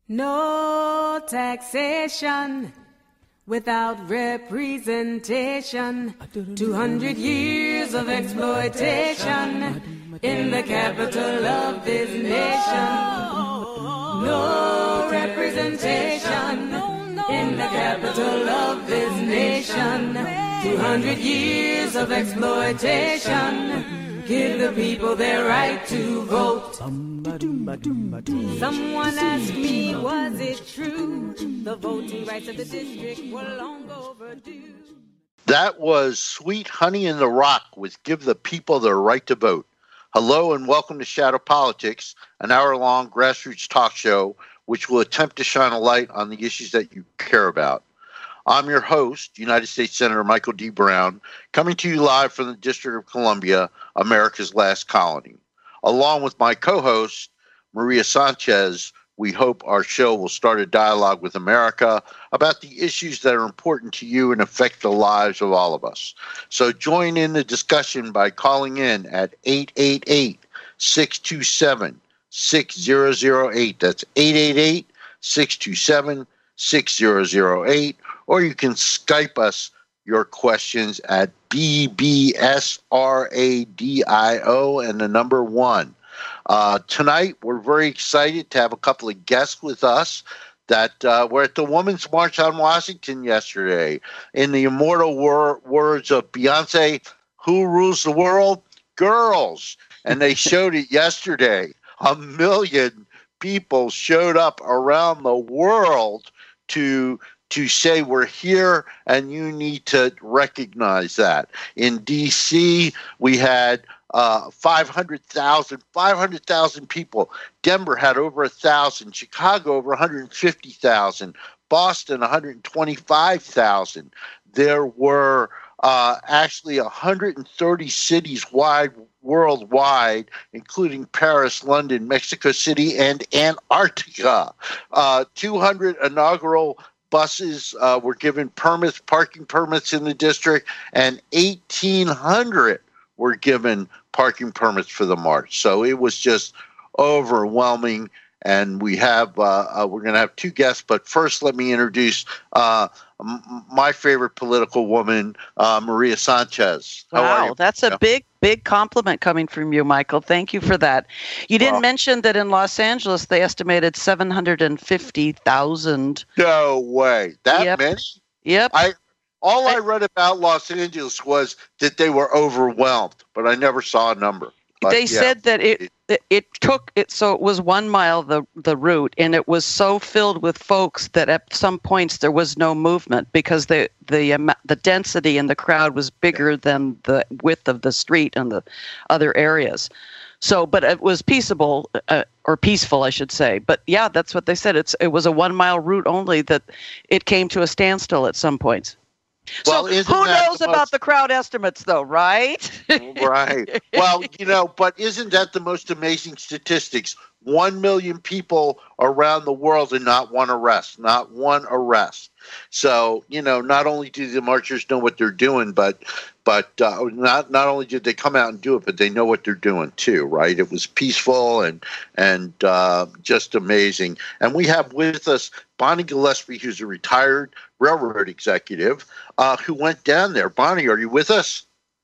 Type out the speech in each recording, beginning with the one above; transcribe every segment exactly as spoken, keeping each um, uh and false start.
No taxation without representation. Two hundred years of exploitation in the capital of this nation. No representation in the capital of this nation. Two hundred years of exploitation. Give the people their right to vote. Someone asked me, was it true? The voting rights of the district were long overdue. That was Sweet Honey in the Rock with Give the People Their Right to Vote. Hello and welcome to Shadow Politics, an hour-long grassroots talk show which will attempt to shine a light on the issues that you care about. I'm your host, United States Senator Michael D. Brown, coming to you live from the District of Columbia, America's last colony. Along with my co-host, Maria Sanchez, we hope our show will start a dialogue with America about the issues that are important to you and affect the lives of all of us. So join in the discussion by calling in at eight eight eight, six two seven, six zero zero eight. That's eight eight eight, six two seven, six zero zero eight. Or you can Skype us your questions at B B S R A D I O and the number one. Uh, tonight, we're very excited to have a couple of guests with us that uh, were at the Women's March on Washington yesterday. In the immortal wor- words of Beyonce, who rules the world? Girls. And they showed it yesterday. A million people showed up around the world to to say we're here and you need to recognize that. In D C, we had uh, five hundred thousand, five hundred thousand people. Denver had over one thousand. Chicago over one hundred fifty thousand. Boston one hundred twenty-five thousand. There were uh, actually one hundred thirty cities wide worldwide, including Paris, London, Mexico City, and Antarctica. Uh, two hundred inaugural buses uh, were given permits, parking permits in the district, and eighteen hundred were given parking permits for the march. So it was just overwhelming. And we have uh, uh, we're going to have two guests, but first let me introduce uh, m- my favorite political woman, uh, Maria Sanchez. How wow, are you? That's a big, big compliment coming from you, Michael. Thank you for that. You didn't Well, mention that in Los Angeles they estimated seven hundred fifty thousand. No way, that Yep. many? Yep. I all I read about Los Angeles was that they were overwhelmed, but I never saw a number. But, they yeah. said that it, it it took it so it was one mile the the route, and it was so filled with folks that at some points there was no movement because the the um, the density in the crowd was bigger than the width of the street and the other areas. So, but it was peaceable uh, or peaceful, I should say. But yeah, that's what they said. It's it was a one mile route only that it came to a standstill at some points. Well, so isn't who that knows the about most- the crowd estimates, though, right? Right. Well, you know, but isn't that the most amazing statistics? One million people around the world and not one arrest, not one arrest. So, you know, not only do the marchers know what they're doing, but but uh, not not only did they come out and do it, but they know what they're doing too, right? It was peaceful and and uh, just amazing. And we have with us Bonnie Gillespie, who's a retired railroad executive, uh, who went down there. Bonnie, are you with us?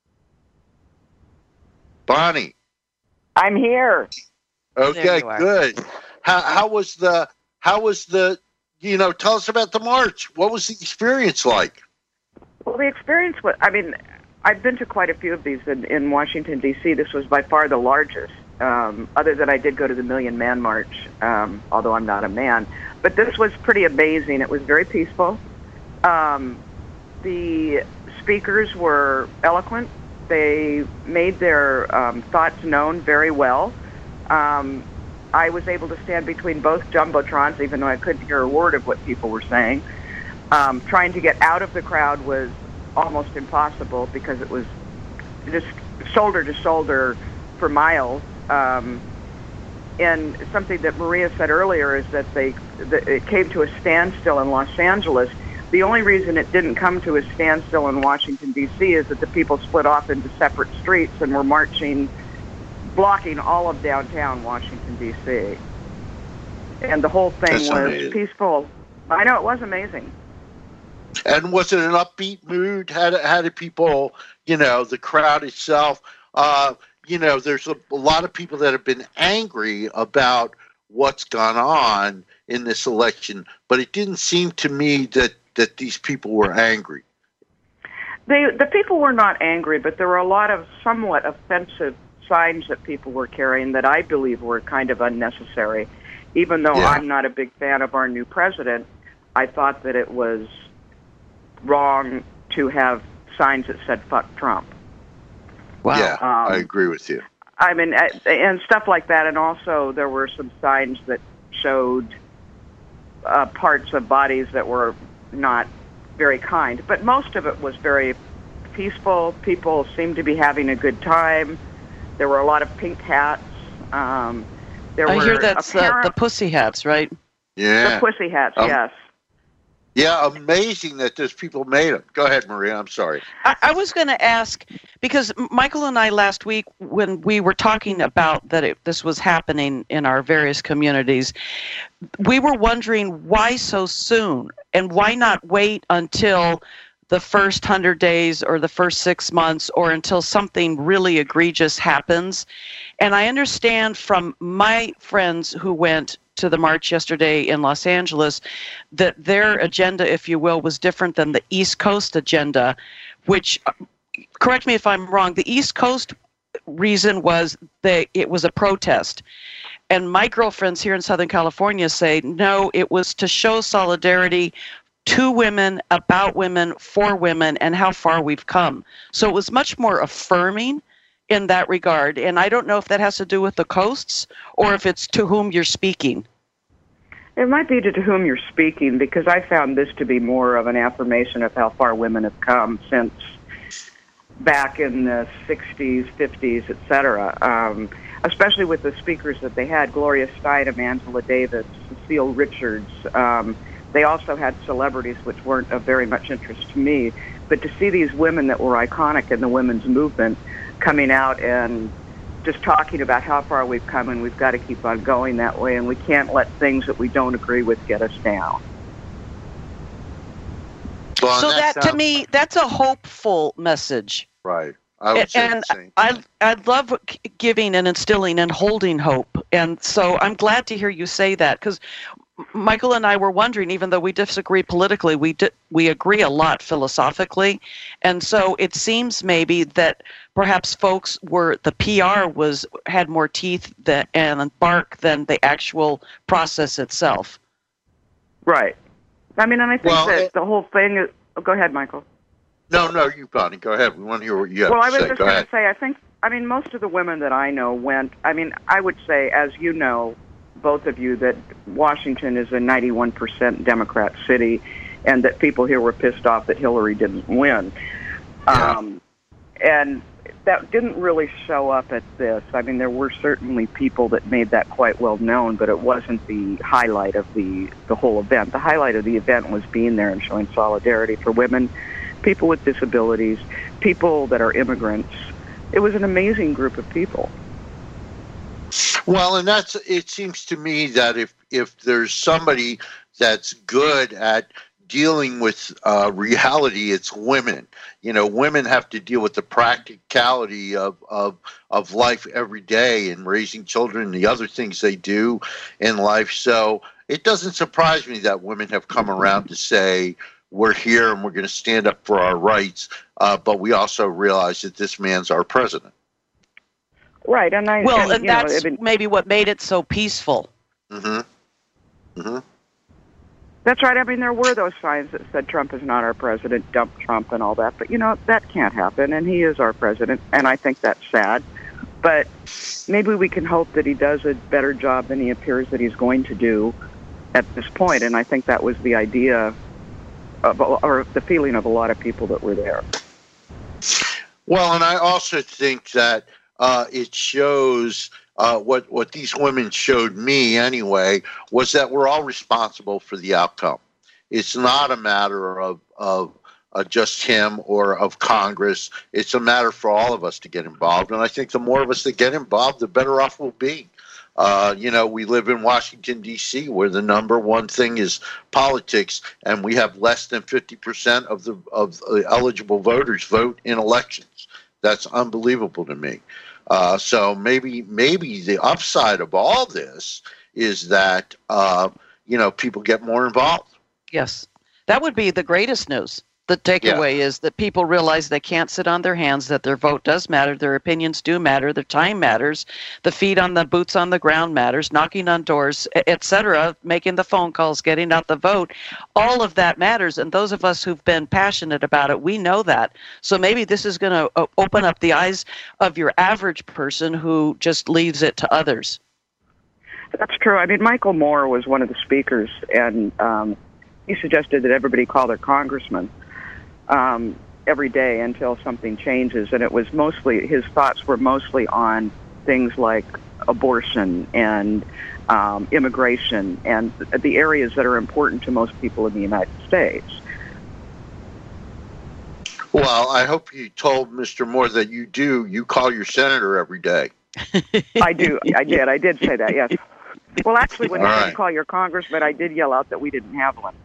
Bonnie. I'm here. Okay, you are. good. How how was the how was the you know, tell us about the march. What was the experience like? Well, the experience was, I mean, I've been to quite a few of these in, in Washington, D C This was by far the largest, um, other than I did go to the Million Man March, um, although I'm not a man. But this was pretty amazing. It was very peaceful. Um, the speakers were eloquent. They made their um, thoughts known very well. Um, I was able to stand between both jumbotrons, even though I couldn't hear a word of what people were saying. Um, trying to get out of the crowd was almost impossible because it was just shoulder to shoulder for miles. Um, and something that Maria said earlier is that they that it came to a standstill in Los Angeles. The only reason it didn't come to a standstill in Washington, D C is that the people split off into separate streets and were marching, blocking all of downtown Washington, D C and the whole thing That's was amazing. peaceful. I know, it was amazing. And was it an upbeat mood? How did, how did people, you know, the crowd itself, uh, you know, there's a, a lot of people that have been angry about what's gone on in this election, but it didn't seem to me that, that these people were angry. They, the people were not angry, but there were a lot of somewhat offensive signs that people were carrying that I believe were kind of unnecessary. Even though Yeah. I'm not a big fan of our new president, I thought that it was wrong to have signs that said "fuck Trump." Wow. Yeah, Um, I agree with you. I mean, uh, and stuff like that. And also, there were some signs that showed uh, parts of bodies that were not very kind. But most of it was very peaceful. People seemed to be having a good time. There were a lot of pink hats. Um, there I were hear that's the, apparent- the pussy hats, right? Yeah. the pussy hats. Um, Yes. Yeah, amazing that those people made them. Go ahead, Maria. I'm sorry. I, I was going to ask, because Michael and I last week, when we were talking about that it, this was happening in our various communities, we were wondering why so soon, and why not wait until the first hundred days or the first six months or until something really egregious happens. And I understand from my friends who went to the march yesterday in Los Angeles that their agenda, if you will, was different than the East Coast agenda, which, correct me if I'm wrong, the East Coast reason was that it was a protest. And my girlfriends here in Southern California say, no, it was to show solidarity to women, about women, for women, and how far we've come. So it was much more affirming in that regard. And I don't know if that has to do with the coasts or if it's to whom you're speaking. It might be to whom you're speaking, because I found this to be more of an affirmation of how far women have come since back in the sixties, fifties, et cetera. Um, especially with the speakers that they had, Gloria Steinem, Angela Davis, Cecile Richards. Um, they also had celebrities which weren't of very much interest to me. But to see these women that were iconic in the women's movement coming out and just talking about how far we've come, and we've got to keep on going that way, and we can't let things that we don't agree with get us down. Well, So that, sounds- to me, that's a hopeful message. right. I would say And the same. I, I love g- giving and instilling and holding hope. And so I'm glad to hear you say that, because Michael and I were wondering, even though we disagree politically, we di- we agree a lot philosophically. And so it seems maybe that perhaps folks were, the P R was, had more teeth than, and bark than the actual process itself. Right. I mean, and I think Well, that it- the whole thing is... Oh, go ahead, Michael. No, no, you, Bonnie. Go ahead. We want to hear what you have Well, I to was say. just Go going ahead. to say, I think, I mean, most of the women that I know went, I mean, I would say, as you know, both of you, that Washington is a ninety-one percent Democrat city, and that people here were pissed off that Hillary didn't win. Yeah. Um, and that didn't really show up at this. I mean, there were certainly people that made that quite well known, but it wasn't the highlight of the, the whole event. The highlight of the event was being there and showing solidarity for women, people with disabilities, people that are immigrants. It was an amazing group of people. Well, and that's, it seems to me that if, if there's somebody that's good at dealing with uh, reality, it's women. You know, women have to deal with the practicality of, of, of life every day and raising children and the other things they do in life. So it doesn't surprise me that women have come around to say, we're here and we're going to stand up for our rights, uh, but we also realize that this man's our president. Right, and I Well, and, and you know, that's I mean, maybe what made it so peaceful. Mm-hmm. Mm-hmm. that's right. I mean, there were those signs that said Trump is not our president, dump Trump and all that, but you know, that can't happen, and he is our president, and I think that's sad. But maybe we can hope that he does a better job than he appears that he's going to do at this point, and I think that was the idea of, or the feeling of a lot of people that were there. Well, and I also think that uh, it shows uh, what what these women showed me anyway was that we're all responsible for the outcome. It's not a matter of of uh, just him or of Congress. It's a matter for all of us to get involved, and I think the more of us that get involved, the better off we'll be. Uh, you know, we live in Washington, D C, where the number one thing is politics, and we have less than fifty percent of the of the eligible voters vote in elections. That's unbelievable to me. Uh, so maybe maybe the upside of all this is that, uh, you know, people get more involved. Yes, that would be the greatest news. The takeaway yeah. is that people realize they can't sit on their hands, that their vote does matter, their opinions do matter, their time matters, the feet on the boots on the ground matters, knocking on doors, et cetera, making the phone calls, getting out the vote. All of that matters, and those of us who've been passionate about it, we know that. So maybe this is going to open up the eyes of your average person who just leaves it to others. That's true. I mean, Michael Moore was one of the speakers, and um, he suggested that everybody call their congressman um, every day until something changes. And it was mostly, his thoughts were mostly on things like abortion and um, immigration and the areas that are important to most people in the United States. Well, I hope you told Mister Moore that you do, you call your senator every day. I do. I did. I did say that, yes. Well, actually, when you right. call your congressman, I did yell out that we didn't have one.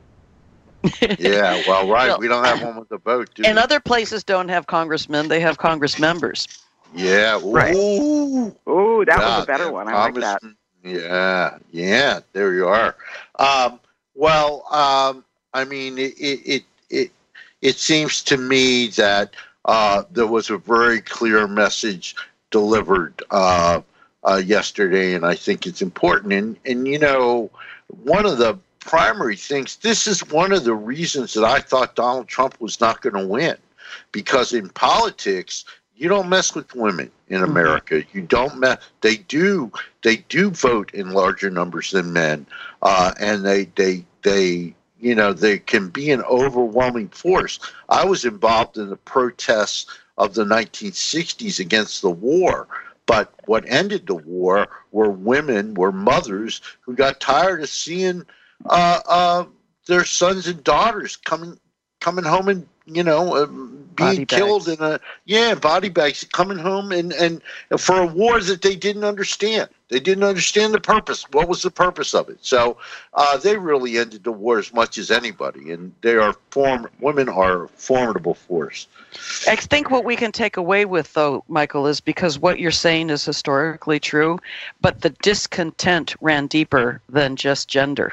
Yeah, well, right. Well, we don't have one with a vote, do and we? other places don't have congressmen. They have Congress members. Yeah. Ooh. Right. Ooh, that yeah, was a better yeah, one. I like that. Yeah, yeah, there you are. Um, well, um, I mean, it, it, it, it seems to me that uh, there was a very clear message delivered uh, uh, yesterday, and I think it's important. And, and, you know, one of the primary things, this is one of the reasons that I thought Donald Trump was not going to win, because in politics, you don't mess with women in America. Mm-hmm. You don't mess. They do. They do vote in larger numbers than men, uh, and they, they, they, you know, they can be an overwhelming force. I was involved in the protests of the nineteen sixties against the war. But what ended the war were women, were mothers who got tired of seeing uh, uh, their sons and daughters coming coming home and, you know, uh, being killed in a yeah body bags, coming home and, and for a war that they didn't understand. They didn't understand the purpose. What was the purpose of it? So uh, they really ended the war as much as anybody, and they are form. Women are a formidable force. I think what we can take away with, though, Michael, is because what you're saying is historically true, but the discontent ran deeper than just gender.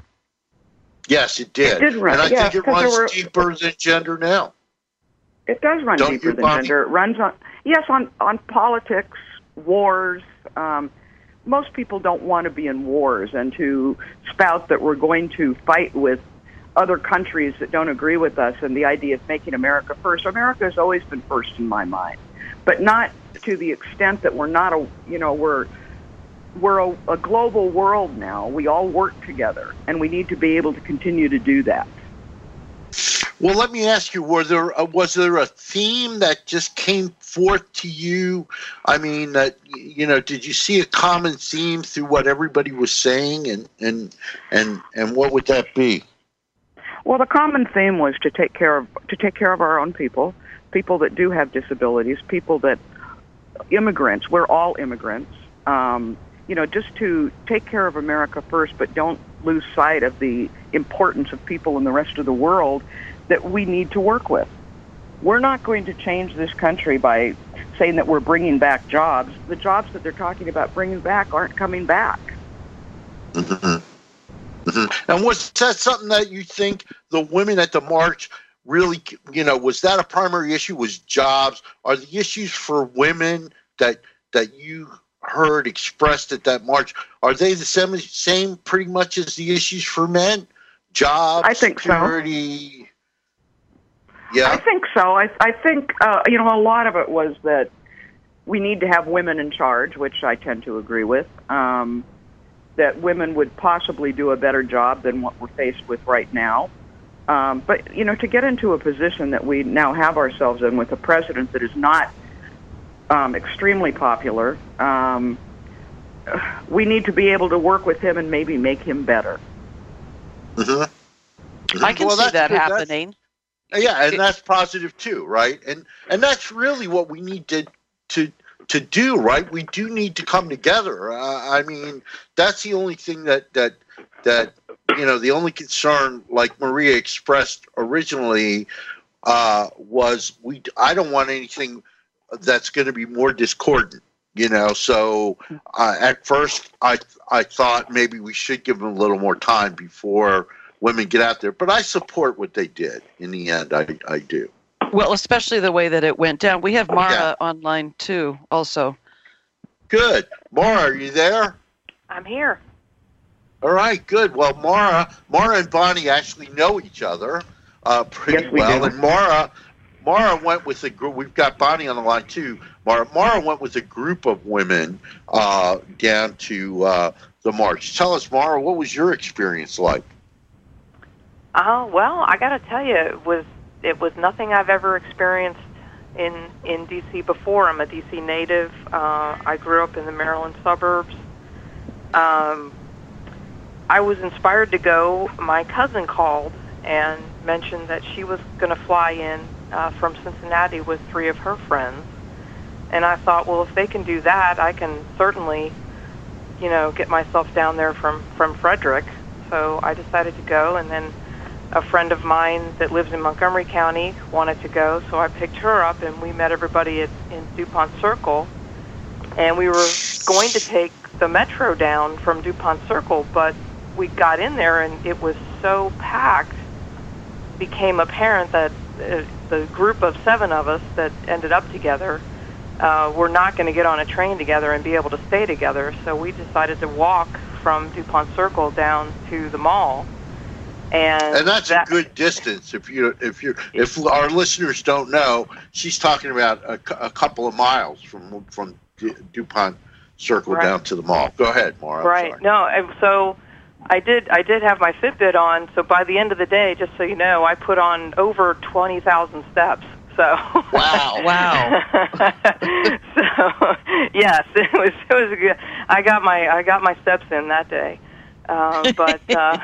Yes, it did. It did run, and I yeah, think it runs were, deeper than gender now. It does run Don't deeper you, than Bobby? gender. It runs on, yes, on, on politics, wars. Um, most people don't want to be in wars, and to spout that we're going to fight with other countries that don't agree with us, and the idea of making America first. America has always been first in my mind, but not to the extent that we're not a, you know, we're we're a, a global world now. We all work together, and we need to be able to continue to do that. Well, let me ask you: Were there uh, was there a theme that just came forth to you? I mean, that you know, did you see a common theme through what everybody was saying, and and and and what would that be? Well, the common theme was to take care of to take care of our own people, people that do have disabilities, people that immigrants. We're all immigrants. Um, you know, just to take care of America first, but don't lose sight of the importance of people in the rest of the world that we need to work with. We're not going to change this country by saying that we're bringing back jobs. The jobs that they're talking about bringing back aren't coming back. Mm-hmm. Mm-hmm. And was that something that you think the women at the march really, you know, was that a primary issue? Was jobs? Are the issues for women that that you heard expressed at that march, are they the same, same pretty much as the issues for men? Jobs, I think security. So. Yeah, I think so. I, I think, uh, you know, a lot of it was that we need to have women in charge, which I tend to agree with, um, that women would possibly do a better job than what we're faced with right now. Um, but, you know, to get into a position that we now have ourselves in with a president that is not um, extremely popular, um, we need to be able to work with him and maybe make him better. Mm-hmm. I can well, see that good. happening. That's, yeah, and that's positive too, right? And and that's really what we need to to to do, right? We do need to come together. Uh, I mean, that's the only thing that that that you know, the only concern, like Maria expressed originally, uh, was we. I don't want anything that's going to be more discordant. You know, so uh, at first I I thought maybe we should give them a little more time before women get out there. But I support what they did in the end. I I do. Well, especially the way that it went down. We have Mara Yeah. online too, also. Good. Mara, are you there? I'm here. All right, good. Well, Mara, Mara and Bonnie actually know each other uh, pretty Yes, we well, do. and Mara, Mara went with a group. We've got Bonnie on the line too. Mara, Mara went with a group of women uh, down to uh, the march. Tell us, Mara, what was your experience like? Oh, well, I got to tell you, it was it was nothing I've ever experienced in in D C before. I'm a D C native. Uh, I grew up in the Maryland suburbs. Um, I was inspired to go. My cousin called and mentioned that she was going to fly in uh, from Cincinnati with three of her friends. And I thought, well, if they can do that, I can certainly, you know, get myself down there from, from Frederick. So I decided to go, and then a friend of mine that lives in Montgomery County wanted to go, so I picked her up, and we met everybody at, in DuPont Circle. And we were going to take the metro down from DuPont Circle, but we got in there, and it was so packed, it became apparent that uh, the group of seven of us that ended up together uh, were not going to get on a train together and be able to stay together. So we decided to walk from DuPont Circle down to the mall. And, And that's that, a good distance. If you if you if our listeners don't know, she's talking about a, cou- a couple of miles from from Du- DuPont Circle Right. down to the mall. Go ahead, Maura. I'm Right. sorry. No, and so I did I did have my Fitbit on, so by the end of the day, just so you know, I put on over twenty thousand steps. So Wow. Wow. so yes, it was it was a good. I got my I got my steps in that day. Uh, but uh,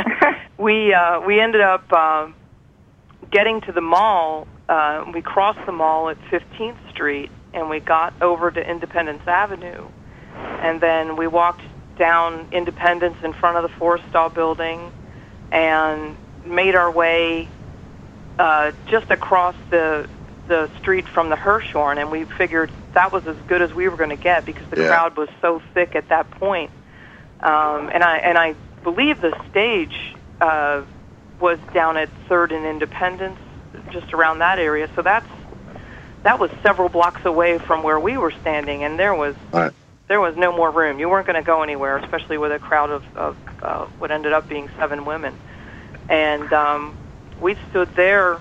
we uh, we ended up um, getting to the mall. Uh, we crossed the mall at fifteenth Street, and we got over to Independence Avenue, and then we walked down Independence in front of the Forrestal Building, and made our way uh, just across the the street from the Hirshhorn, and we figured that was as good as we were going to get because the Yeah. crowd was so thick at that point. Um, and I and I believe the stage uh, was down at Third and Independence, just around that area. So that's that was several blocks away from where we were standing, and there was Right. there was no more room. You weren't going to go anywhere, especially with a crowd of, of uh, what ended up being seven women. And um, we stood there,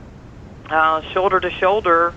uh, shoulder to shoulder,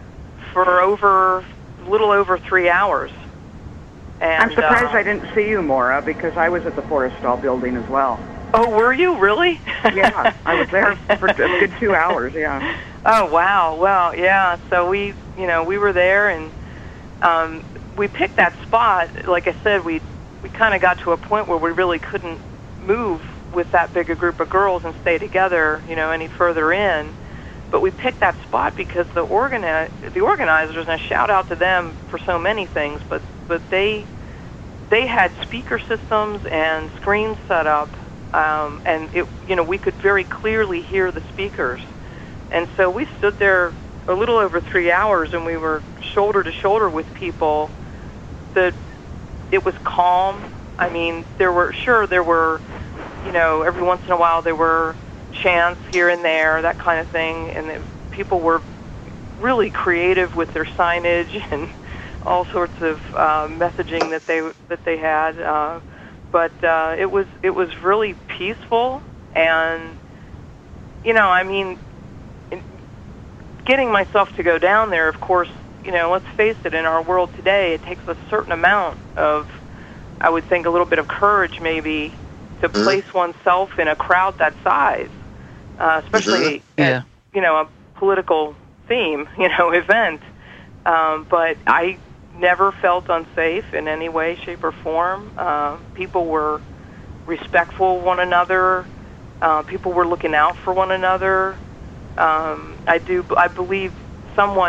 for over a little over three hours. And, I'm surprised uh, I didn't see you, Maura, because I was at the Forrestal Building as well. Oh, were you really? Yeah, I was there for a good two hours. Yeah. Oh, wow. Well, yeah. So we, you know, we were there, and um, we picked that spot. Like I said, we we kind of got to a point where we really couldn't move with that big a group of girls and stay together, you know, any further in. But we picked that spot because the organi- the organizers, and a shout out to them for so many things, but but they they had speaker systems and screens set up, um, and it you know we could very clearly hear the speakers, and so we stood there a little over three hours, and we were shoulder to shoulder with people. That it was calm. I mean, there were sure there were, you know, every once in a while there were chants here and there, that kind of thing, and the, people were really creative with their signage and all sorts of uh, messaging that they that they had. Uh, but uh, it was it was really peaceful, and you know, I mean, in, getting myself to go down there, of course, you know, let's face it, in our world today, it takes a certain amount of, I would think, a little bit of courage, maybe, to Mm-hmm. place oneself in a crowd that size, uh, especially Mhm. at, Yeah. you know, a political theme, you know, event. Um, but I never felt unsafe in any way, shape, or form. Uh, people were respectful of one another. Uh, people were looking out for one another. Um, I do. I believe someone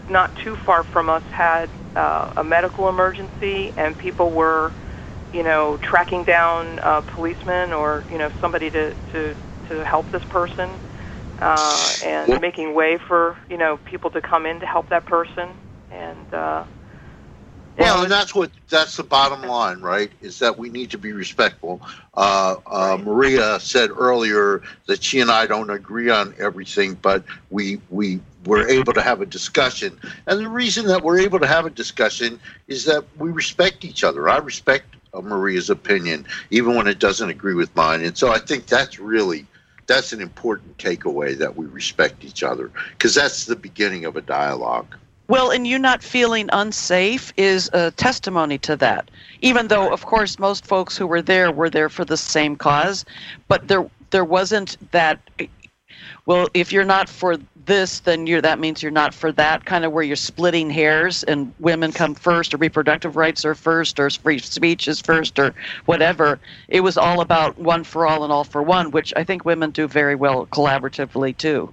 not too far from us had uh, a medical emergency, and people were, you know, tracking down uh, policemen or, you know, somebody to, to, to help this person, uh, and well, making way for, you know, people to come in to help that person. And, uh, well, and that's what, that's the bottom line, right, is that we need to be respectful. Uh, uh, right. Maria said earlier that she and I don't agree on everything, but we, we were able to have a discussion. And the reason that we're able to have a discussion is that we respect each other. I respect uh, Maria's opinion, even when it doesn't agree with mine. And so I think that's really, that's an important takeaway, that we respect each other, because that's the beginning of a dialogue. Well, and you not feeling unsafe is a testimony to that. Even though, of course, most folks who were there were there for the same cause, but there there wasn't that, well, if you're not for this, then you're that means you're not for that, kind of where you're splitting hairs and women come first, or reproductive rights are first, or free speech is first, or whatever. It was all about one for all and all for one, which I think women do very well collaboratively too.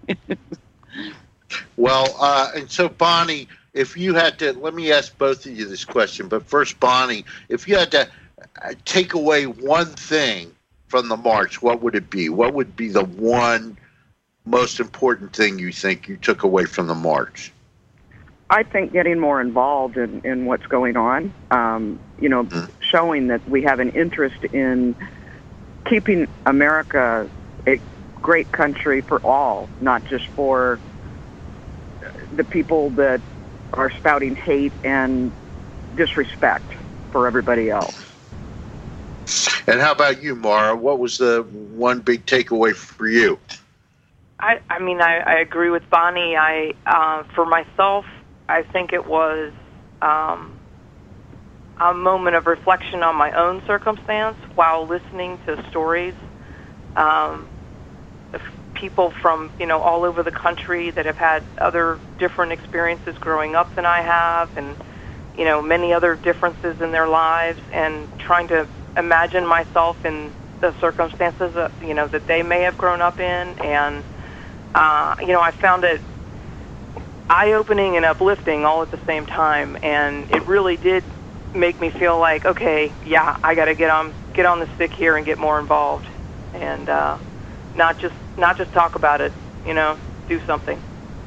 Well, uh, and so, Bonnie, if you had to, let me ask both of you this question, but first, Bonnie, if you had to take away one thing from the march, what would it be? What would be the one most important thing you think you took away from the march? I think getting more involved in, in what's going on, um, you know, mm-hmm. showing that we have an interest in keeping America a great country for all, not just for the people that are spouting hate and disrespect for everybody else. And how about you, Mara? What was the one big takeaway for you? I, I mean, I, I agree with Bonnie. I, uh, for myself, I think it was um, a moment of reflection on my own circumstance while listening to stories. Um, people from, you know, all over the country that have had other different experiences growing up than I have, and, you know, many other differences in their lives, and trying to imagine myself in the circumstances that, you know, that they may have grown up in. And, uh, you know, I found it eye-opening and uplifting all at the same time, and it really did make me feel like, okay, yeah, I got to get on, get on the stick here and get more involved, and uh, not just Not just talk about it, you know, do something.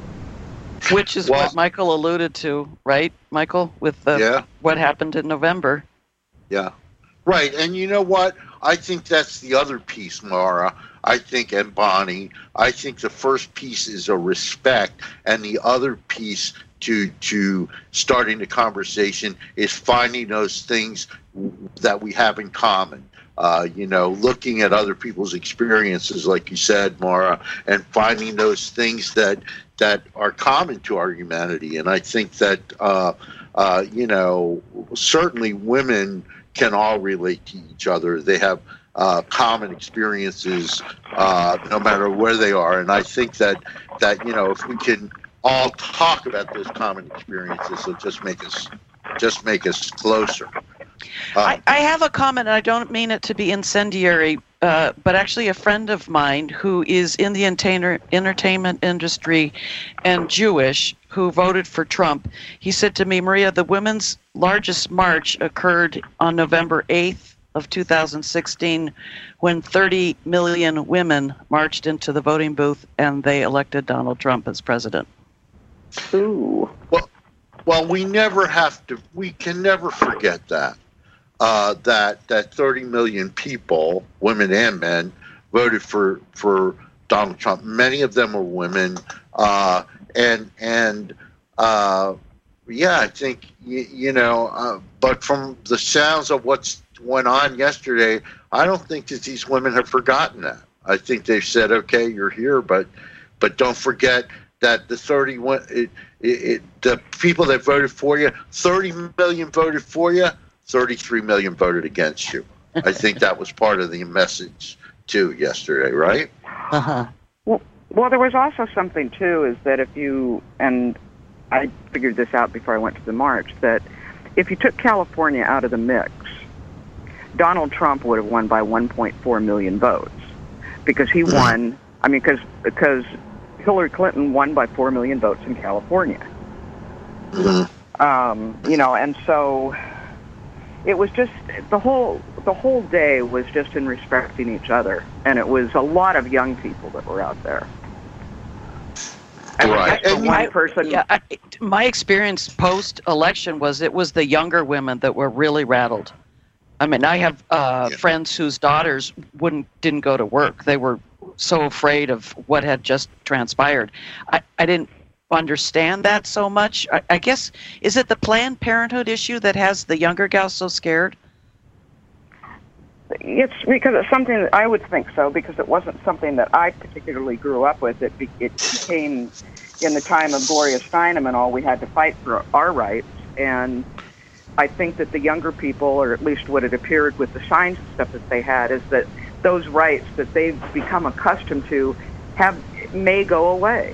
Which is well, what Michael alluded to, right, Michael, with the, yeah. what happened in November. Yeah, right. And you know what? I think that's the other piece, Mara. I think, and Bonnie, I think the first piece is a respect, and the other piece to to starting the conversation is finding those things that we have in common. Uh, you know, looking at other people's experiences, like you said, Mara, and finding those things that that are common to our humanity. And I think that, uh, uh, you know, certainly women can all relate to each other. They have uh, common experiences, uh, no matter where they are. And I think that, that, you know, if we can all talk about those common experiences, it'll just make us, just make us closer. Uh, I, I have a comment, and I don't mean it to be incendiary, uh, but actually a friend of mine who is in the entertainer, entertainment industry and Jewish, who voted for Trump, he said to me, Maria, the women's largest march occurred on November eighth of two thousand sixteen, when thirty million women marched into the voting booth and they elected Donald Trump as president. Ooh. Well, well, we never have to, we can never forget that. Uh, that that thirty million people, women and men, voted for for Donald Trump. Many of them were women, uh, and and uh, yeah, I think you, you know. Uh, but from the sounds of what's went on yesterday, I don't think that these women have forgotten that. I think they've said, "Okay, you're here, but but don't forget that the thirty it, it, it, the people that voted for you, thirty million voted for you." thirty-three million voted against you. I think that was part of the message, too, yesterday, right? Uh-huh. Well, well, there was also something, too, is that if you, and I figured this out before I went to the march, that if you took California out of the mix, Donald Trump would have won by one point four million votes, because he won, I mean, because because Hillary Clinton won by four million votes in California. Mm-hmm. Um, you know, and so it was just the whole the whole day was just in respecting each other, and it was a lot of young people that were out there. Right. And one I- person. Yeah, I, my experience post-election was it was the younger women that were really rattled. I mean, I have uh, Yeah. friends whose daughters wouldn't didn't go to work. They were so afraid of what had just transpired. I, I didn't understand that so much. I, I guess, is it the Planned Parenthood issue that has the younger gals so scared? It's because it's something that I would think so, because it wasn't something that I particularly grew up with. It, be, it became, in the time of Gloria Steinem and all, we had to fight for our rights. And I think that the younger people, or at least what it appeared with the signs and stuff that they had, is that those rights that they've become accustomed to have may go away.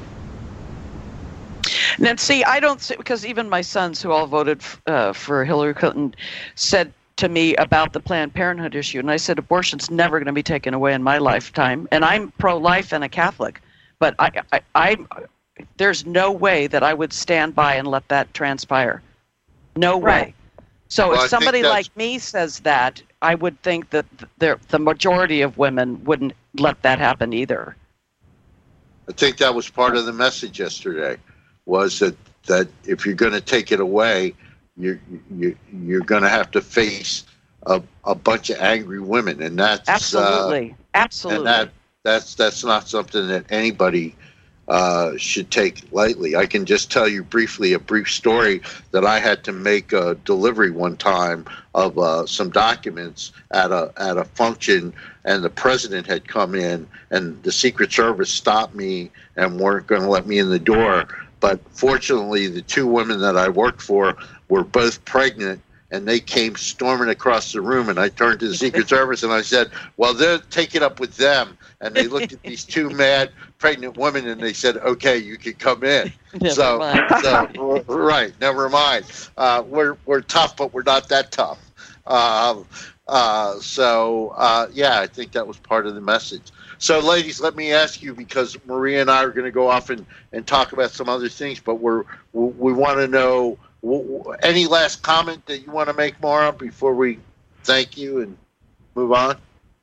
And see, I don't see, because even my sons, who all voted uh, for Hillary Clinton, said to me about the Planned Parenthood issue, and I said abortion's never going to be taken away in my lifetime, and I'm pro-life and a Catholic, but I, I, I, there's no way that I would stand by and let that transpire. No way. Right. So Well, I if think somebody that's- like me says that, I would think that the, the majority of women wouldn't let that happen either. I think that was part of the message yesterday, was that, that if you're going to take it away, you you you're going to have to face a, a bunch of angry women, and that's Absolutely, uh, absolutely. and that that's that's not something that anybody uh, should take lightly. I can just tell you briefly a brief story that I had to make a delivery one time of uh, some documents at a at a function, and the president had come in, and the Secret Service stopped me and weren't going to let me in the door. But fortunately, the two women that I worked for were both pregnant, and they came storming across the room, and I turned to the Secret Service and I said, well, they'll take it up with them. And they looked at these two mad pregnant women and they said, okay, you can come in. Never so, mind. so right, never mind. Uh, we're we're tough, but we're not that tough. Um, uh, so, uh, yeah, I think that was part of the message. So, ladies, let me ask you, because Maria and I are going to go off and, and talk about some other things, but we're we, we want to know, any last comment that you want to make, Maura, before we thank you and move on?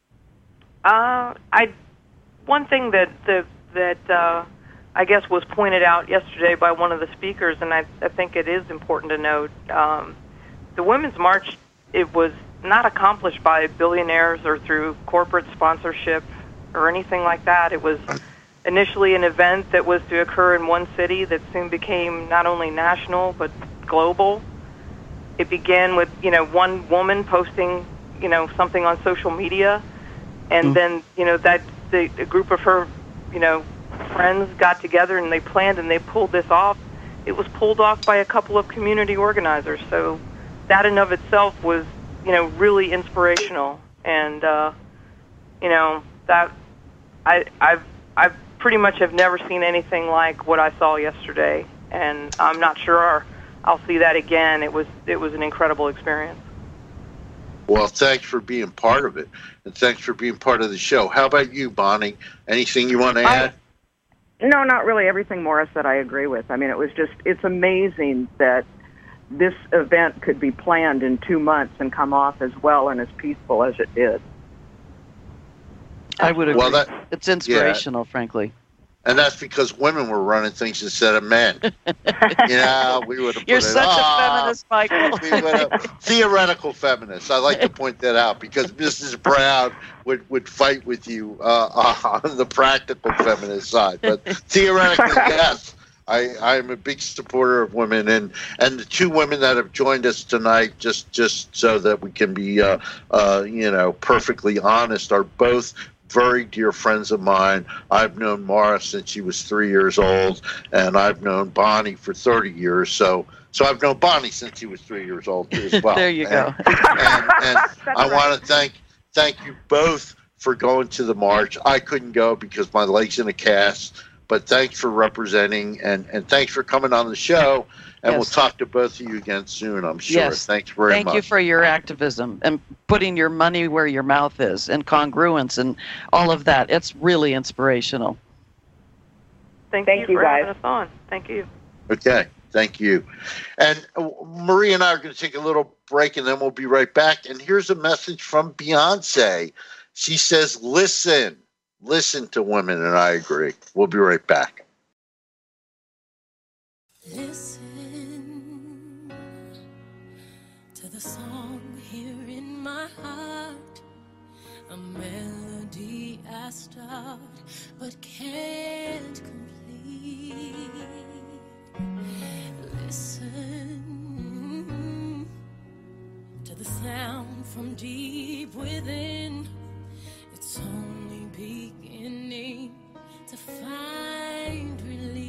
Uh, I one thing that the, that uh, I guess was pointed out yesterday by one of the speakers, and I, I think it is important to note, um, the Women's March, it was not accomplished by billionaires or through corporate sponsorship or anything like that. It was initially an event that was to occur in one city that soon became not only national but global. It began with, you know, one woman posting, you know, something on social media, and mm. then, you know, that the, a group of her, you know, friends got together and they planned and they pulled this off. It was pulled off by a couple of community organizers. So that in of itself was, you know, really inspirational. And, uh, you know, that I, I've, I've pretty much have never seen anything like what I saw yesterday, and I'm not sure I'll see that again. It was, it was an incredible experience. Well, thanks for being part of it, and thanks for being part of the show. How about you, Bonnie? Anything you want to add? I, no, not really. Everything Maura said I agree with. I mean, it was just, it's amazing that this event could be planned in two months and come off as well and as peaceful as it did. I would agree. Well, that, it's inspirational, yeah. frankly. And that's because women were running things instead of men. You know, we would have. You're put such it, a oh, feminist, Michael. we would have, theoretical feminist. I like to point that out because Missus Brown would, would fight with you uh, on the practical feminist side. But theoretically, yes. I, I'm a big supporter of women, and, and the two women that have joined us tonight, just just so that we can be, uh, uh, you know, perfectly honest, are both very dear friends of mine. I've known Maura since she was three years old, and I've known Bonnie for thirty years. So, so I've known Bonnie since she was three years old as well. There you and, go. And, and I want to thank thank you both for going to the march. I couldn't go because my leg's in a cast. But thanks for representing, and, and thanks for coming on the show. And yes. We'll talk to both of you again soon, I'm sure. Yes. Thanks very Thank much. Thank you for your activism and putting your money where your mouth is, and congruence and all of that. It's really inspirational. Thank, Thank you you for guys. having us on. Thank you. Okay. Thank you. And uh, Maria and I are going to take a little break, and then we'll be right back. And here's a message from Beyonce. She says, listen, listen to women, and I agree. We'll be right back. Listen to the song here in my heart, a melody I start but can't complete. Listen to the sound from deep within. It's only beginning to find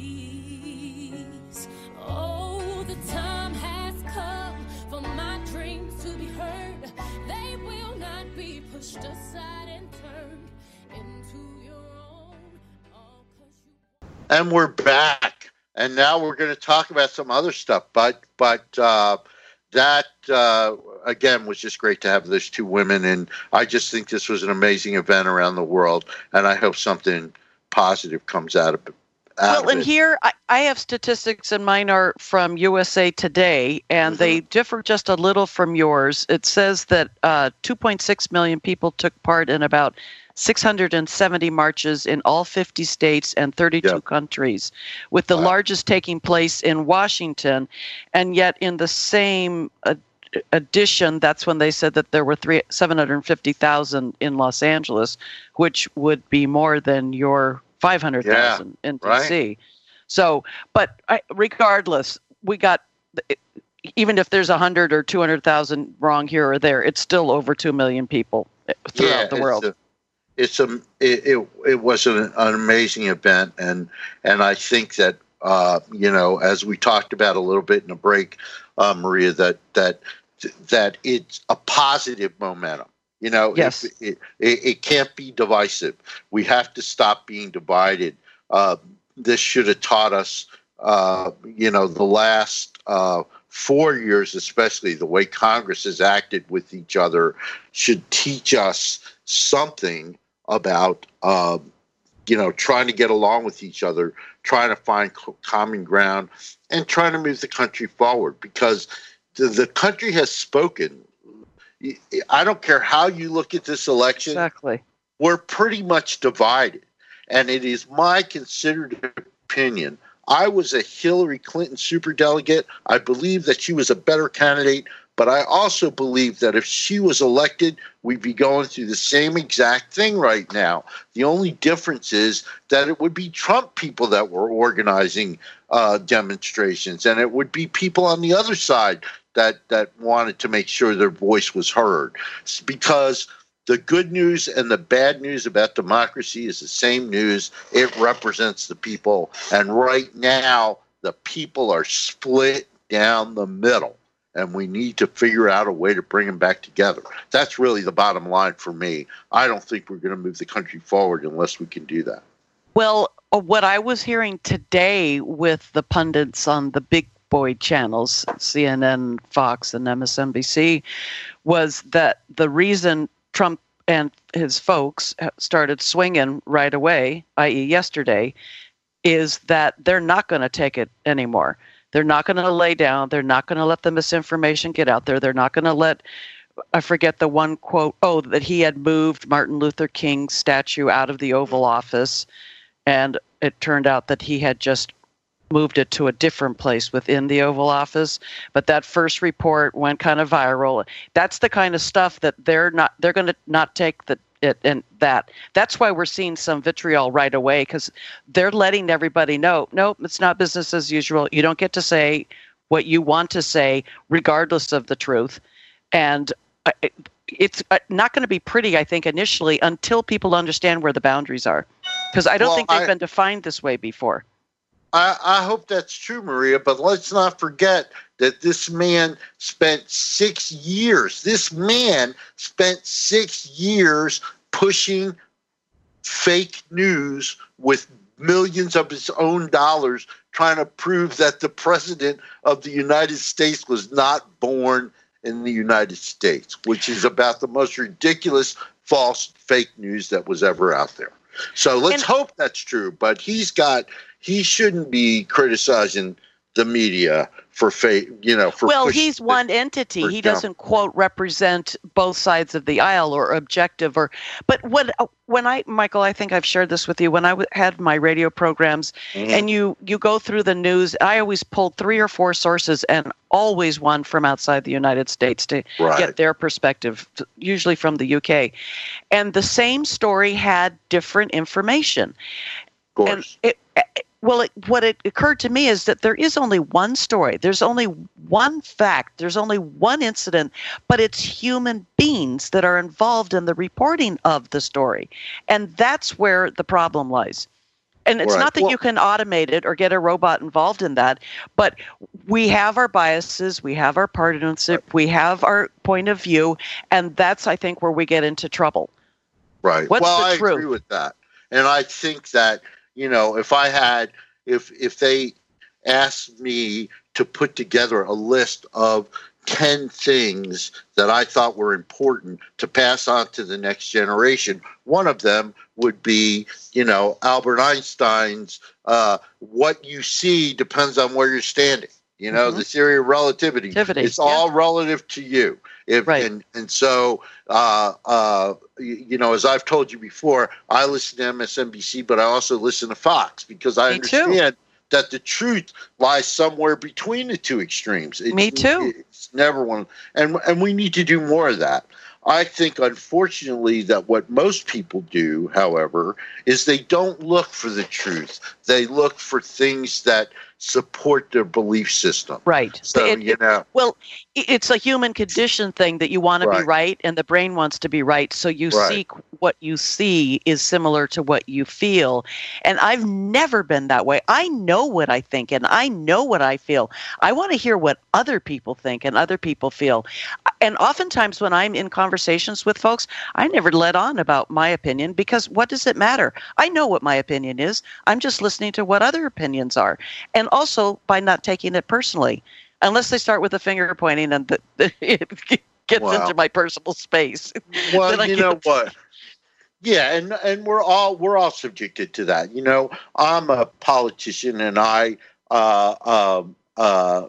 release. Oh, the time has come for my dreams to be heard. They will not be pushed aside and turned into your own. All 'cause you... And we're back. And now we're going to talk about some other stuff. But but uh, that, uh, again, was just great to have those two women. And I just think this was an amazing event around the world. And I hope something positive comes out of it. Well, and here I, I have statistics, and mine are from U S A Today, and mm-hmm. they differ just a little from yours. It says that uh, two point six million people took part in about six hundred seventy marches in all fifty states and thirty-two yep. countries, with the wow. largest taking place in Washington. And yet in the same uh, edition, that's when they said that there were three, seven hundred fifty thousand in Los Angeles, which would be more than your five hundred thousand yeah, in D C. Right. So, but I, regardless, we got, even if there's one hundred or two hundred thousand wrong here or there, it's still over two million people throughout yeah, the world. A, it's a, it, it, it was an, an amazing event. And, and I think that, uh, you know, as we talked about a little bit in a break, uh, Maria, that, that, that it's a positive momentum. You know, yes. it, it, it, it can't be divisive. We have to stop being divided. Uh, this should have taught us, uh, you know, the last uh, four years, especially the way Congress has acted with each other, should teach us something about, uh, you know, trying to get along with each other, trying to find co- common ground, and trying to move the country forward. Because the, the country has spoken. I don't care how you look at this election. Exactly. We're pretty much divided. And it is my considered opinion. I was a Hillary Clinton superdelegate. I believe that she was a better candidate. But I also believe that if she was elected, we'd be going through the same exact thing right now. The only difference is that it would be Trump people that were organizing uh, demonstrations. And it would be people on the other side that that wanted to make sure their voice was heard. It's because the good news and the bad news about democracy is the same news. It represents the people. And right now, the people are split down the middle. And we need to figure out a way to bring them back together. That's really the bottom line for me. I don't think we're going to move the country forward unless we can do that. Well, what I was hearing today with the pundits on the big boy channels, C N N, Fox, and M S N B C, was that the reason Trump and his folks started swinging right away, that is yesterday, is that they're not going to take it anymore. They're not going to lay down. They're not going to let the misinformation get out there. They're not going to let, I forget the one quote, oh, that he had moved Martin Luther King's statue out of the Oval Office. And it turned out that he had just moved it to a different place within the Oval Office. But that first report went kind of viral. That's the kind of stuff that they're not, they're going to not take the, it and that. That's why we're seeing some vitriol right away, because they're letting everybody know, nope, it's not business as usual. You don't get to say what you want to say, regardless of the truth. And it's not going to be pretty, I think, initially, until people understand where the boundaries are. Because I don't well, think they've I, been defined this way before. I, I hope that's true, Maria, but let's not forget that this man spent six years, this man spent six years pushing fake news with millions of his own dollars, trying to prove that the president of the United States was not born in the United States, which is about the most ridiculous, false, fake news that was ever out there. So let's and, hope that's true, but he's got, he shouldn't be criticizing the media for fa- you know, for well, pushing he's the- one entity. for He jump. doesn't quote represent both sides of the aisle or objective or. But when when I Michael, I think I've shared this with you. When I w- had my radio programs, Mhm. and you you go through the news, I always pulled three or four sources, and always one from outside the United States to Right. get their perspective, usually from the U K, and the same story had different information. Of And course. it, it- well, it, what it occurred to me is that there is only one story. There's only one fact. There's only one incident, but it's human beings that are involved in the reporting of the story. And that's where the problem lies. And it's Right. not that Well- you can automate it or get a robot involved in that, but we have our biases, we have our partisanship, we have our point of view, and that's, I think, where we get into trouble. Right. What's well, the I truth? agree with that. And I think that, you know, if I had, if if they asked me to put together a list of ten things that I thought were important to pass on to the next generation, one of them would be, you know, Albert Einstein's, uh, what you see depends on where you're standing. You know, Mhm. the theory of relativity. Relativity, It's yeah. all relative to you. If, Right. And, and so, uh, uh, you, you know, as I've told you before, I listen to M S N B C, but I also listen to Fox because I Me too. understand that the truth lies somewhere between the two extremes. It's, Me too. It's never one. And, and we need to do more of that. I think, unfortunately, that what most people do, however, is they don't look for the truth. They look for things that support their belief system. Right. So, It- you know, Well, i- it's a human condition thing that you want to be Right. right and the brain wants to be right. So you Right. seek what you see is similar to what you feel. And I've never been that way. I know what I think and I know what I feel. I want to hear what other people think and other people feel. And oftentimes when I'm in conversations with folks, I never let on about my opinion because what does it matter? I know what my opinion is. I'm just listening to what other opinions are. And also by not taking it personally. Unless they start with a finger pointing and the, it gets Wow. into my personal space. well, Then I you know get- what? Yeah, and and we're all we're all subjected to that. You know, I'm a politician, and I uh, um, uh,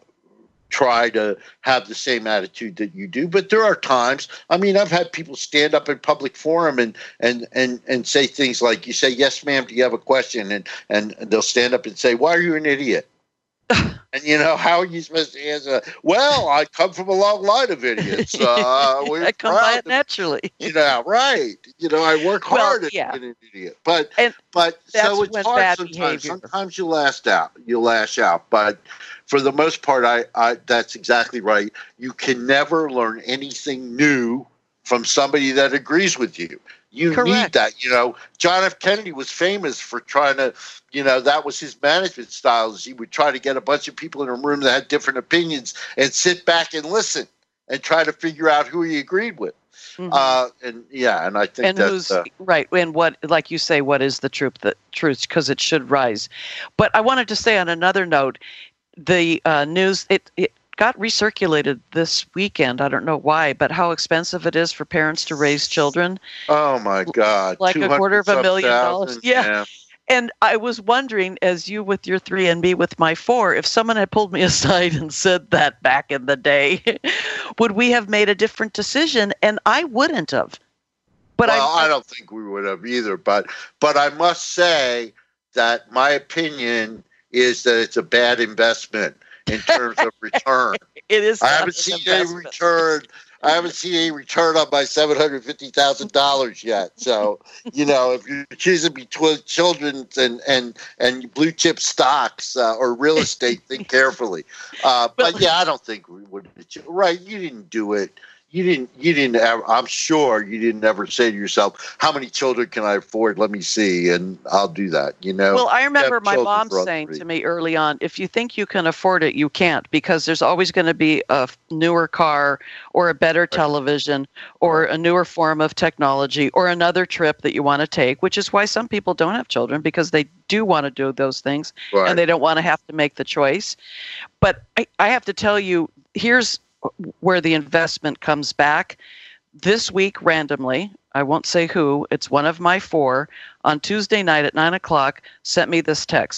try to have the same attitude that you do. But there are times. I mean, I've had people stand up in public forum and and and and say things like, "You say yes, ma'am. Do you have a question?" And and they'll stand up and say, "Why are you an idiot?" And, you know, how are you supposed to answer? Well, I come from a long line of idiots. Uh, we're I come by proud it to- naturally. You know, right. You know, I work Well, hard at yeah. being an idiot. But, And but that's so it's when hard bad sometimes. behavior- Sometimes you lash out. You lash out. But for the most part, I, I that's exactly right. You can never learn anything new from somebody that agrees with you. You need Correct. that. You know, John F. Kennedy was famous for trying to, you know, that was his management style. Is he would try to get a bunch of people in a room that had different opinions and sit back and listen and try to figure out who he agreed with. Mhm. Uh, and yeah, and I think and that's who's uh, right and what, like you say, what is the truth? The truth, because it should rise. But I wanted to say on another note, the uh, news it it got recirculated this weekend. I don't know why, but how expensive it is for parents to raise children. oh my God, Like a two hundred quarter of a some million thousand, dollars. Yeah. And I was wondering, as you with your three and me with my four, if someone had pulled me aside and said that back in the day, would we have made a different decision? And I wouldn't have. But well, I, I don't think we would have either. But but I must say that my opinion is that it's a bad investment in terms of return. it is. I not haven't an seen any investment. return. I haven't seen any return on my seven hundred fifty thousand dollars yet. So, you know, if you're choosing between children and and and blue chip stocks uh, or real estate, think carefully. Uh, but yeah, I don't think we would. Right? You didn't do it. You didn't. You didn't. Ever, I'm sure you didn't ever say to yourself, "How many children can I afford? Let me see, and I'll do that." You know. Well, I remember have my children mom for other saying to reasons. me early on, if you think you can afford it, you can't, because there's always going to be a f- newer car or a better television or a newer form of technology or another trip that you want to take, which is why some people don't have children, because they do want to do those things Right. and they don't want to have to make the choice. But I, I have to tell you, here's where the investment comes back. This week, randomly, I won't say who, it's one of my four, on Tuesday night at nine o'clock, sent me this text.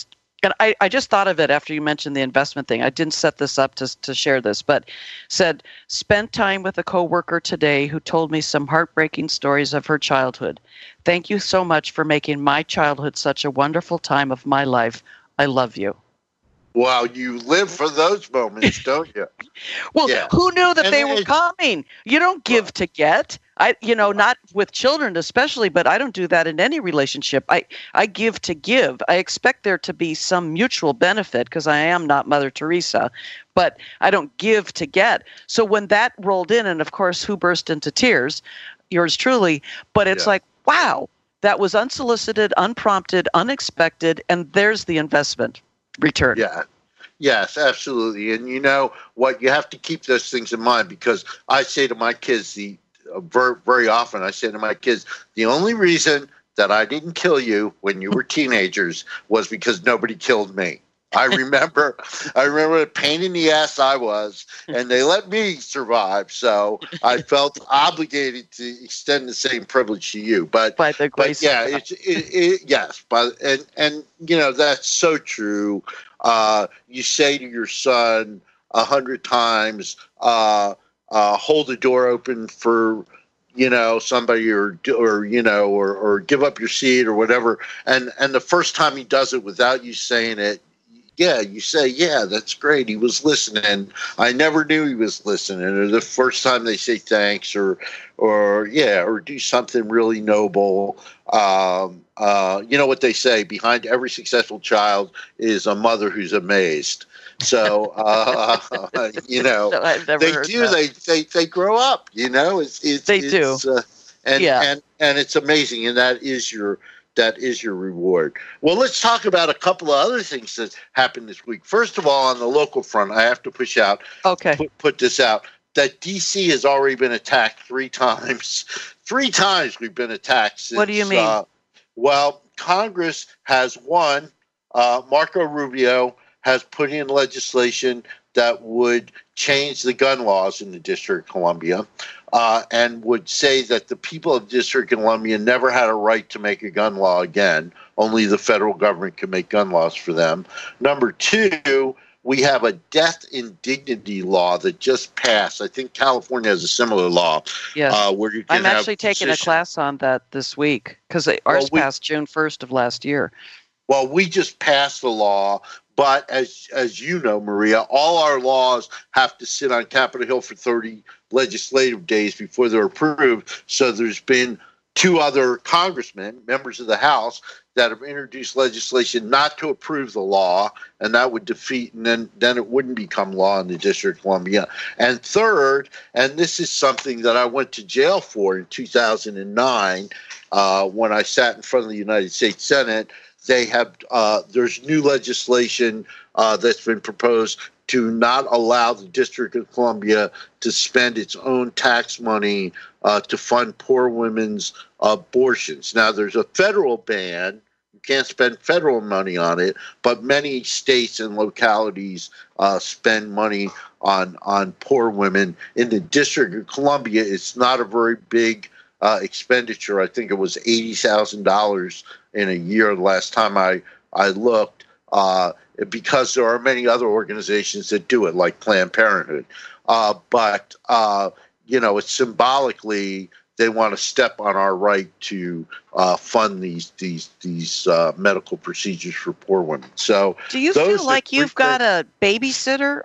And I, I just thought of it after you mentioned the investment thing. I didn't set this up to to share this, but said, spent time with a coworker today who told me some heartbreaking stories of her childhood. Thank you so much for making my childhood such a wonderful time of my life. I love you. Wow, you live for those moments, don't you? Well, Yeah. who knew that And they were it's- coming? You don't give to get. I, you know, not with children especially, but I don't do that in any relationship. I, I give to give. I expect there to be some mutual benefit because I am not Mother Teresa, but I don't give to get. So when that rolled in, and of course, who burst into tears? Yours truly. But it's Yeah. like, wow, that was unsolicited, unprompted, unexpected, and there's the investment return. Yeah. Yes, absolutely. And you know what? You have to keep those things in mind because I say to my kids the uh, very, very often, I say to my kids, the only reason that I didn't kill you when you were teenagers was because nobody killed me. I remember, I remember the pain in the ass I was, and they let me survive. So I felt obligated to extend the same privilege to you. But, By the but grace yeah, of God. it's, it, it, yes, but and and you know that's so true. Uh, you say to your son a hundred times, uh, uh, "Hold the door open for." You know, somebody or, or, you know, or, or give up your seat or whatever. And, and the first time he does it without you saying it, yeah, you say, yeah, that's great. He was listening. I never knew he was listening. Or the first time they say thanks or, or yeah, or do something really noble. Um, uh, you know what they say, behind every successful child is a mother who's amazed. So, uh, you know, No, I've never they heard do. that. They, they they grow up. You know, it's, it's They it's, do. uh, and Yeah. and and it's amazing, and that is your that is your reward. Well, let's talk about a couple of other things that happened this week. First of all, on the local front, I have to push out Okay. put, put this out that D C has already been attacked three times. Three times we've been attacked. Since, What do you mean? Uh, well, Congress has one. Uh, Marco Rubio has put in legislation that would change the gun laws in the District of Columbia uh, and would say that the people of the District of Columbia never had a right to make a gun law again. Only the federal government can make gun laws for them. Number two, we have a death indignity law that just passed. I think California has a similar law. Yes. Uh, where you can I'm have actually taking a position- class on that this week because ours Well, we- passed June first of last year. Well, we just passed the law, but as as you know, Maria, all our laws have to sit on Capitol Hill for thirty legislative days before they're approved. So there's been two other congressmen, members of the House, that have introduced legislation not to approve the law, and that would defeat, and then, then it wouldn't become law in the District of Columbia. And third, and this is something that I went to jail for in two thousand nine uh, when I sat in front of the United States Senate. They have uh, there's new legislation uh, that's been proposed to not allow the District of Columbia to spend its own tax money uh, to fund poor women's abortions. Now, there's a federal ban. You can't spend federal money on it, but many states and localities uh, spend money on on poor women. In the District of Columbia, it's not a very big uh, expenditure. I think it was eighty thousand dollars in a year the last time I, I looked, uh, because there are many other organizations that do it, like Planned Parenthood. Uh, but, uh, you know, it's symbolically they want to step on our right to uh, fund these these these uh, medical procedures for poor women. So Do you those feel are like three you've got things- a babysitter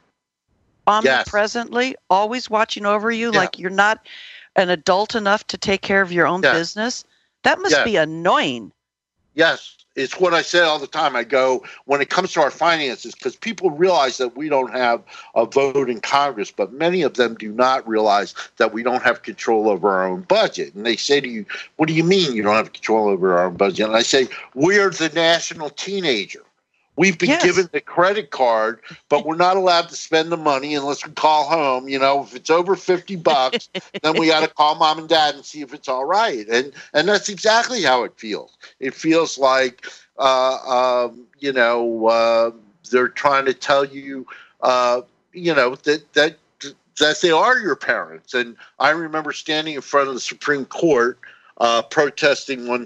Yes. omnipresently, always watching over you, Yeah. like you're not an adult enough to take care of your own Yeah. business? That must Yeah. be annoying. Yes, it's what I say all the time. I go, when it comes to our finances, because people realize that we don't have a vote in Congress, but many of them do not realize that we don't have control over our own budget. And they say to you, what do you mean you don't have control over our own budget? And I say, we're the national teenager. We've been Yes. given the credit card, but we're not allowed to spend the money unless we call home. You know, if it's over fifty bucks, then we got to call mom and dad and see if it's all right. And and that's exactly how it feels. It feels like, uh, um, you know, uh, they're trying to tell you, uh, you know, that that that they are your parents. And I remember standing in front of the Supreme Court uh, protesting one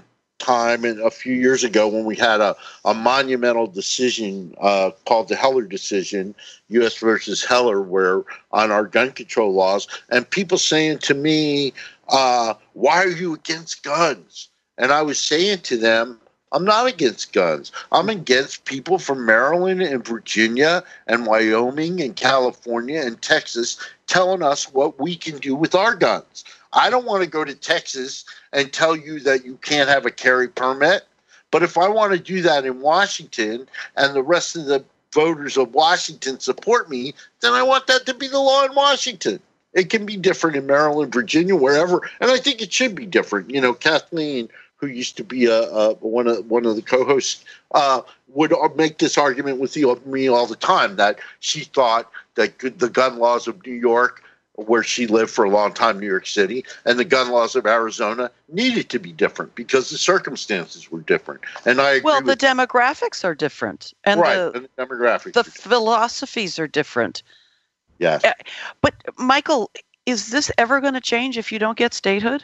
time and a few years ago when we had a, a monumental decision uh, called the Heller decision, U S versus Heller, where on our gun control laws, and people saying to me, uh, why are you against guns? And I was saying to them, I'm not against guns. I'm against people from Maryland and Virginia and Wyoming and California and Texas telling us what we can do with our guns. I don't want to go to Texas and tell you that you can't have a carry permit. But if I want to do that in Washington and the rest of the voters of Washington support me, then I want that to be the law in Washington. It can be different in Maryland, Virginia, wherever. And I think it should be different. You know, Kathleen, who used to be a, a one of one of the co-hosts, uh, would make this argument with you, me all the time that she thought that the gun laws of New York, where she lived for a long time, New York City, and the gun laws of Arizona needed to be different because the circumstances were different. And I agree well, the with demographics are different, and right, the, and the demographics, the are philosophies are different. Yes, Uh, But Michael, is this ever going to change if you don't get statehood?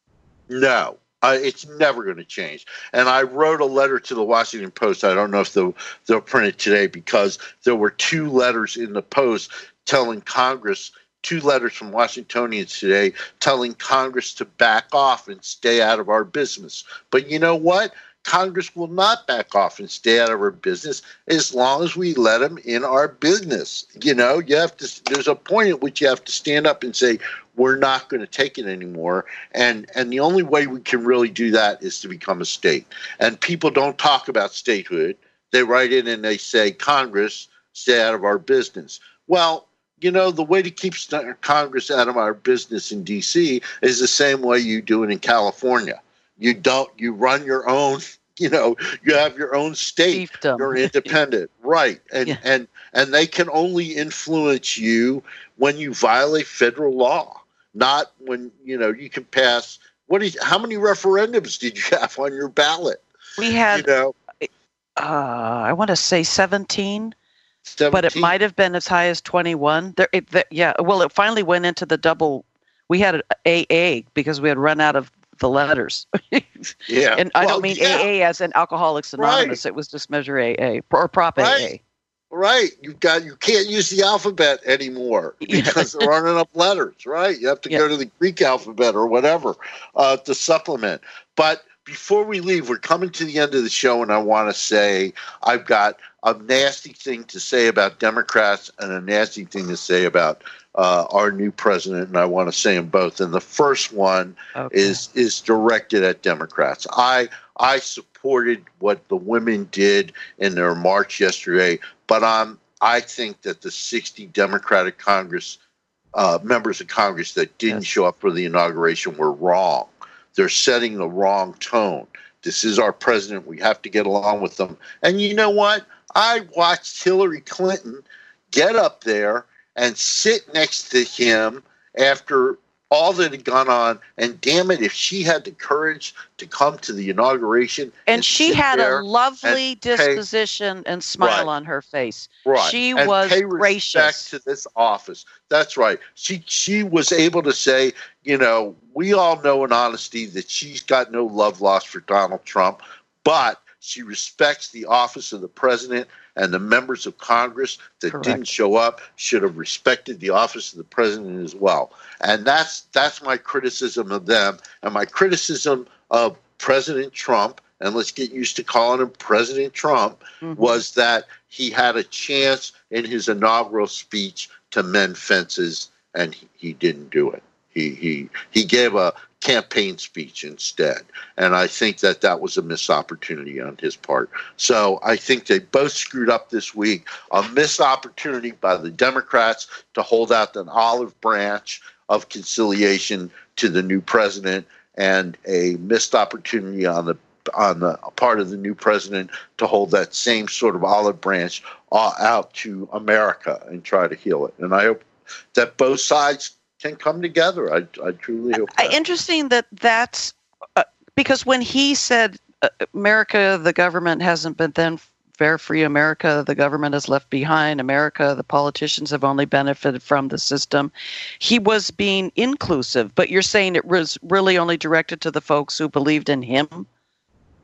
no. Uh, it's never going to change. And I wrote a letter to the Washington Post. I don't know if they'll, they'll print it today because there were two letters in the Post telling Congress, two letters from Washingtonians today telling Congress to back off and stay out of our business. But you know what? Congress will not back off and stay out of our business as long as we let them in our business. You know, you have to. There's a point at which you have to stand up and say, we're not going to take it anymore. And and the only way we can really do that is to become a state. And people don't talk about statehood. They write in and they say, Congress, stay out of our business. Well, you know, the way to keep Congress out of our business in D C is the same way you do it in California. You don't, you run your own, you know, you have your own state. Fiefdom. You're independent. Right. And, Yeah. and, and they can only influence you when you violate federal law, not when, you know, you can pass, what is, how many referendums did you have on your ballot? We had, You know, uh, I want to say seventeen, but it seventeen might have been as high as twenty-one. There, it, the, yeah, well, it finally went into the double. We had an A A because we had run out of the letters. Yeah. And I Well, don't mean yeah. A A as in Alcoholics Anonymous. Right. It was just Measure A A or Prop Right. A A. Right. You've got, you can't use the alphabet anymore Yeah. because there aren't enough letters, right? You have to Yeah. go to the Greek alphabet or whatever uh, to supplement. But before we leave, we're coming to the end of the show, and I want to say I've got a nasty thing to say about Democrats and a nasty thing to say about uh, our new president, and I want to say them both. And the first one Okay. is is directed at Democrats. I I supported what the women did in their march yesterday, but um, I think that the sixty Democratic Congress uh, members of Congress that didn't Yes. show up for the inauguration were wrong. They're setting the wrong tone. This is our president. We have to get along with them. And you know what? I watched Hillary Clinton get up there and sit next to him after all that had gone on. And damn it, if she had the courage to come to the inauguration. And she sit had there a lovely and pay- disposition and smile Right. on her face. Right. She and was pay gracious. respect to this office. That's right. She she was able to say, you know, we all know in honesty that she's got no love lost for Donald Trump, but she respects the office of the president, and the members of Congress that Correct. didn't show up should have respected the office of the president as well. And that's that's my criticism of them, and my criticism of President Trump, and let's get used to calling him President Trump, Mhm. was that he had a chance in his inaugural speech to mend fences, and he, he didn't do it. He he he gave a campaign speech instead, and I think that that was a missed opportunity on his part. So I think they both screwed up this week. A missed opportunity by the Democrats to hold out an olive branch of conciliation to the new president, and a missed opportunity on the on the part of the new president to hold that same sort of olive branch uh, out to America and try to heal it. And I hope that both sides can come together. I, I truly hope Uh, that. Interesting that that's uh, because when he said uh, America, the government hasn't been then fair, free America, the government has left behind America, the politicians have only benefited from the system. He was being inclusive, but you're saying it was really only directed to the folks who believed in him?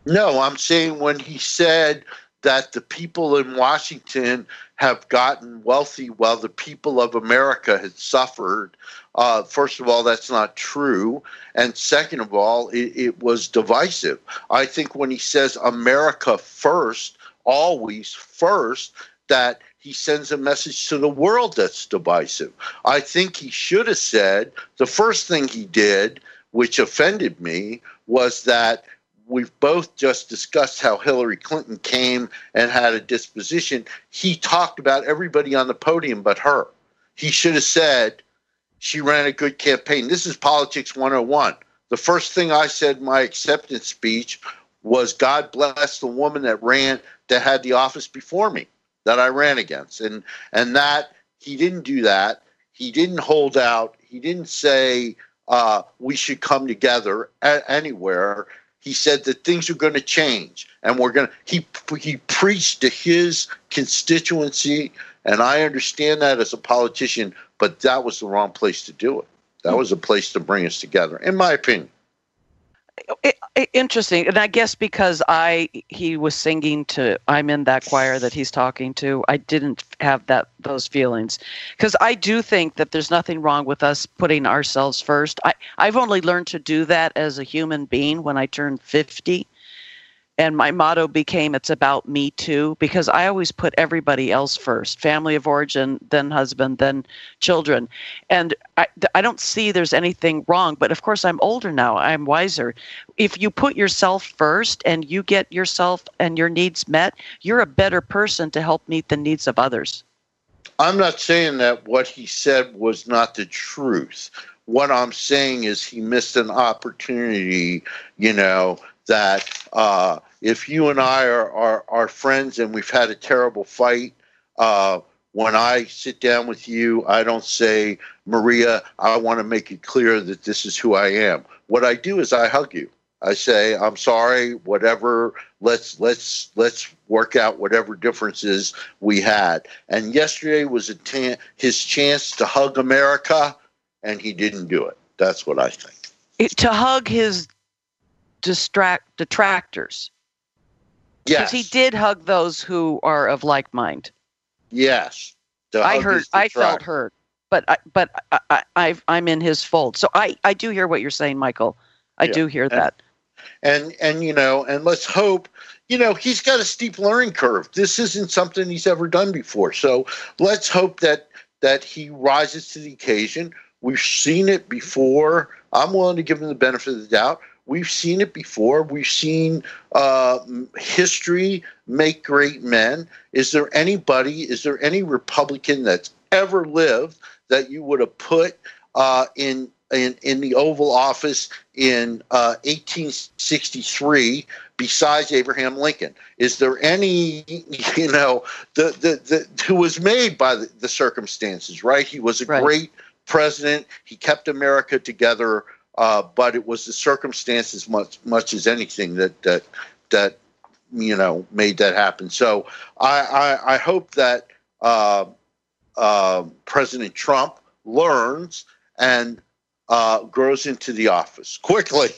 No, I'm saying when he said that the people in Washington have gotten wealthy while the people of America had suffered. Uh, first of all, that's not true. And second of all, it, it was divisive. I think when he says America first, always first, that he sends a message to the world that's divisive. I think he should have said the first thing he did, which offended me, was that we've both just discussed how Hillary Clinton came and had a disposition. He talked about everybody on the podium but her. He should have said she ran a good campaign. This is Politics one oh one. The first thing I said in my acceptance speech was, God bless the woman that ran, that had the office before me, that I ran against. And, and that he didn't do that. He didn't hold out. He didn't say uh, we should come together a- anywhere. He said that things are going to change, and we're going to. He he preached to his constituency, and I understand that as a politician, but that was the wrong place to do it. That was a place to bring us together, in my opinion. It, it, interesting, and I guess because I he was singing to I'm in that choir that he's talking to, I didn't have that those feelings, because I do think that there's nothing wrong with us putting ourselves first. I I've only learned to do that as a human being when I turned fifty, and my motto became it's about me too, because I always put everybody else first, family of origin, then husband, then children. And I, I don't see there's anything wrong, but of course I'm older now, I'm wiser. If you put yourself first and you get yourself and your needs met, you're a better person to help meet the needs of others. I'm not saying that what he said was not the truth. What I'm saying is he missed an opportunity, you know, that uh, if you and I are, are, are friends and we've had a terrible fight, uh, when I sit down with you, I don't say, Maria, I want to make it clear that this is who I am. What I do is I hug you. I say, I'm sorry, whatever, let's let's let's work out whatever differences we had. And yesterday was a ta- his chance to hug America, and he didn't do it. That's what I think. It, to hug his distract detractors. Yes. Because he did hug those who are of like mind. Yes. I heard. I felt hurt, but I, but I, I, I've, I'm in his fold. So I, I do hear what you're saying, Michael. I yeah. do hear and, that. And and you know, and let's hope. You know, he's got a steep learning curve. This isn't something he's ever done before. So let's hope that that he rises to the occasion. We've seen it before. I'm willing to give him the benefit of the doubt. We've seen it before. We've seen uh, history make great men. Is there anybody, is there any Republican that's ever lived that you would have put uh, in, in in the Oval Office in uh, eighteen sixty-three besides Abraham Lincoln? Is there any, you know, the, the, the who was made by the, the circumstances, right? He was a right. great president. He kept America together. Uh, but it was the circumstances much, much as anything that that that you know made that happen. So I, I, I hope that uh, uh, President Trump learns and uh, grows into the office quickly.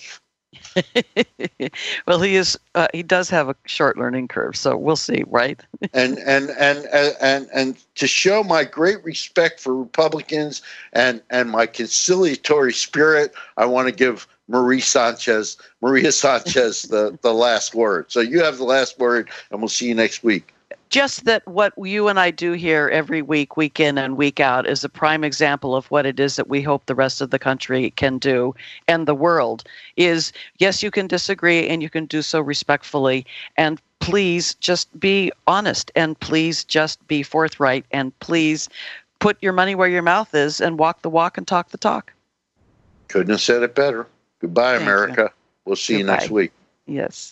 Well, he is. Uh, he does have a short learning curve, so we'll see, right? and, and and and and to show my great respect for Republicans and and my conciliatory spirit, I want to give Marie Sanchez, Maria Sanchez, the the last word. So you have the last word, and we'll see you next week. Just that what you and I do here every week, week in and week out, is a prime example of what it is that we hope the rest of the country can do and the world is, yes, you can disagree and you can do so respectfully. And please just be honest and please just be forthright and please put your money where your mouth is and walk the walk and talk the talk. Couldn't have said it better. Goodbye, Thank America. You. We'll see Goodbye. You next week. Yes.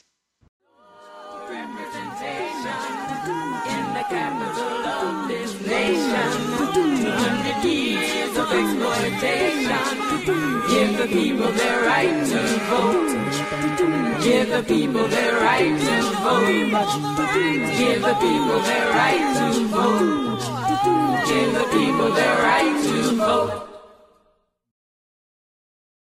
Give the people their right to vote. Give the people their right to vote. Give the people their right to vote. Give the people their right to vote.